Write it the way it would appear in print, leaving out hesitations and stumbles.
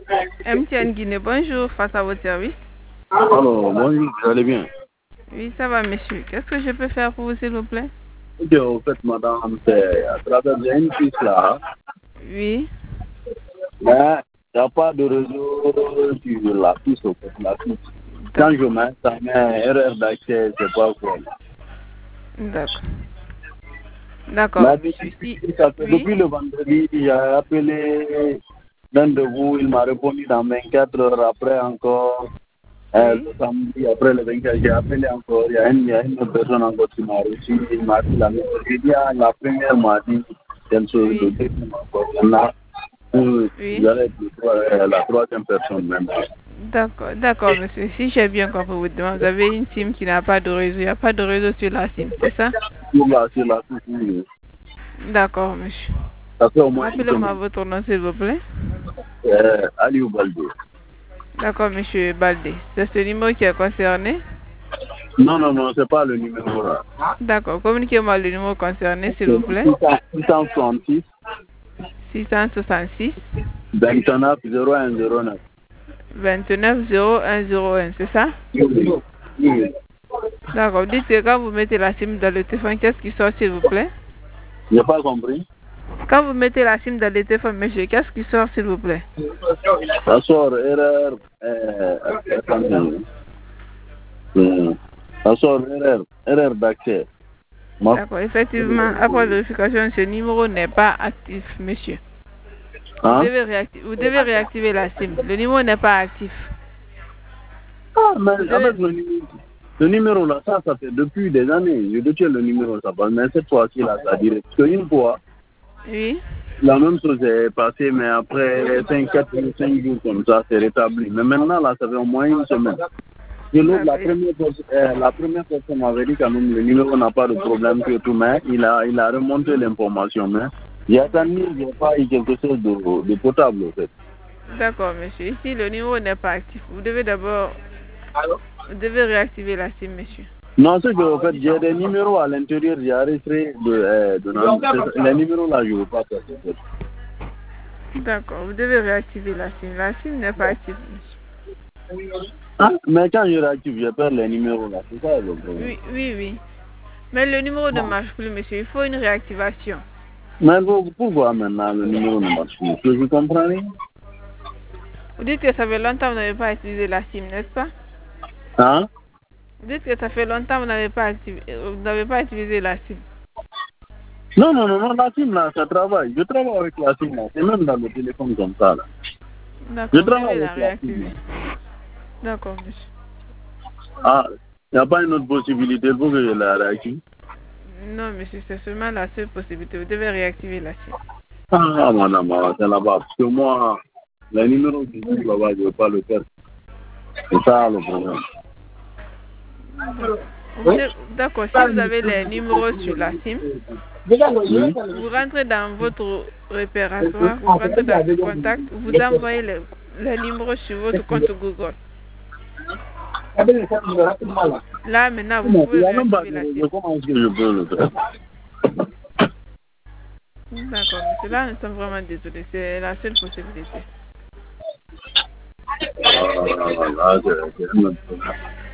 MTN Guinée, bonjour, face à votre service. Alors, bonjour, vous allez bien? Oui, ça va, monsieur. Qu'est-ce que je peux faire pour vous, s'il vous plaît? Ok, au fait, madame, c'est à travers une piste là, Oui. mais il n'y a pas de réseau sur la piste, au fait, la piste. Quand je mets, ça met erreur d'accès, c'est pas quoi. D'accord. D'accord, monsieur. Depuis le vendredi, j'ai appelé l'un de vous, il m'a répondu dans 24 heures après encore. Le samedi, après le 24, j'ai appelé encore. Il y a une autre personne encore qui m'a reçu. Il m'a dit la même chose. J'ai dit, la première m'a dit quelque chose, le deuxième encore. Vous allez être la troisième personne même. D'accord, monsieur. Si j'ai bien compris votre demande, vous avez une SIM qui n'a pas de réseau. Il n'y a pas de réseau sur la SIM, c'est ça? Sur la SIM, oui. D'accord, monsieur. Ça fait au moins Rappelez-moi votre nom, s'il vous plaît. Aliou Baldé. D'accord, monsieur Baldé. C'est ce numéro qui est concerné? Non, c'est pas le numéro là. D'accord. Communiquez-moi le numéro concerné, s'il vous plaît. 666 666 29 0109. 29 0101, c'est ça? Oui. D'accord. Dites que quand vous mettez la SIM dans le téléphone, qu'est-ce qui sort, s'il vous plaît? Je n'ai pas compris. Quand vous mettez la SIM dans le téléphone, monsieur, qu'est-ce qui sort, s'il vous plaît? Ça sort erreur. Ça sort erreur d'accès. D'accord. Effectivement, après vérification, ce numéro n'est pas actif, monsieur. Hein? Vous devez réactiver la SIM. Le numéro n'est pas actif. Ah, mais avec le numéro là, ça fait depuis des années. Je détiens le numéro, ça passe. Mais cette fois-ci, là, ça dirait. Parce qu'une fois, oui, la même chose est passée, mais après 5 jours comme ça, c'est rétabli. Mais maintenant, là, ça fait au moins une semaine. Et l'autre, la première personne m'avait dit quand même le numéro n'a pas de problème que tout, mais il a remonté l'information. Mais j'ai attendu, il n'y a pas eu quelque chose de potable, en fait. D'accord, monsieur. Ici, le numéro n'est pas actif. Vous devez d'abord... Vous devez réactiver la SIM, monsieur. Non, c'est que, en fait, j'ai des numéros à l'intérieur, j'ai arrêté les numéros là, je ne veux pas faire ça. D'accord, vous devez réactiver la SIM. La SIM n'est pas active, monsieur. Ah, mais quand je réactive, je perds les numéros là, c'est ça le problème. Oui. Mais le numéro ne marche plus, monsieur. Il faut une réactivation. Mais pourquoi maintenant le numéro ne marche plus? Je ne comprends rien. Vous dites que ça fait longtemps que vous n'avez pas utilisé la SIM, n'est-ce pas? Hein? Vous dites que ça fait longtemps que vous n'avez pas utilisé la SIM. Non, la SIM là, ça travaille. Je travaille avec la SIM là. C'est même dans le téléphone comme ça là. D'accord, vous devez la réactiver. D'accord, monsieur. Ah, il n'y a pas une autre possibilité pour que je la réactive? Non, monsieur, c'est seulement la seule possibilité. Vous devez réactiver la SIM. Ah, madame, c'est là-bas. Parce que moi, les numéros qui sont là-bas, je ne veux pas le faire. C'est ça le problème. D'accord, si vous avez les numéros sur la SIM, vous rentrez dans votre répertoire, vous rentrez dans le contact, vous envoyez les numéros sur votre compte Google. Là, maintenant, vous pouvez réactiver la SIM. Comment est-ce que je peux le faire? D'accord, monsieur. Là, nous sommes vraiment désolés. C'est la seule possibilité. Ah, c'est un autre problème.